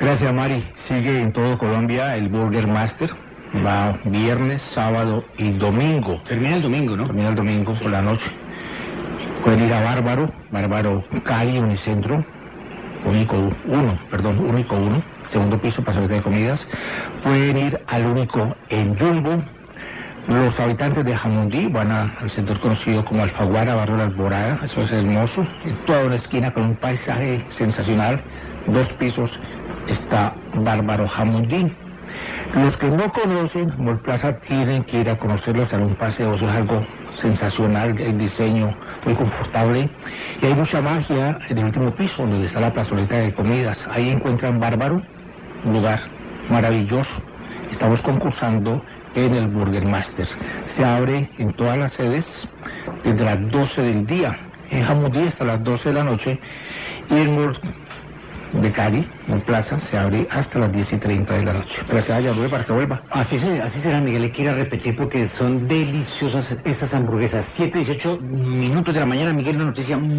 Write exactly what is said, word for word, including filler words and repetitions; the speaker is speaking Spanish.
Gracias, Mari. Sigue en todo Colombia el Burger Master. Va viernes, sábado y domingo. Termina el domingo, ¿no? Termina el domingo por la noche. Pueden ir a Bárbaro, Bárbaro Cali, Unicentro, único uno, perdón, único uno, segundo piso, pasarela de comidas. Pueden ir al único en Jumbo. Los habitantes de Jamundí van a, al sector conocido como Alfaguara, barrio La Alborada. Eso es hermoso, en toda una esquina con un paisaje sensacional, dos pisos, está Bárbaro Jamundí. Los que no conocen Mall Plaza tienen que ir a conocerlo, hacer un paseo, eso es algo sensacional, el diseño muy confortable y hay mucha magia en el último piso donde está la plazoleta de comidas. Ahí encuentran Bárbaro, un lugar maravilloso. Estamos concursando en el Burger Master. Se abre en todas las sedes desde las doce del día, en Jamundí hasta las doce de la noche, y en Mall de Cali, en Plaza, se abre hasta las diez y treinta de la noche. Gracias, ya vuelve para que vuelva. Así, se, así será, Miguel. Le quiero repetir porque son deliciosas esas hamburguesas. siete y dieciocho minutos de la mañana, Miguel, una noticia muy...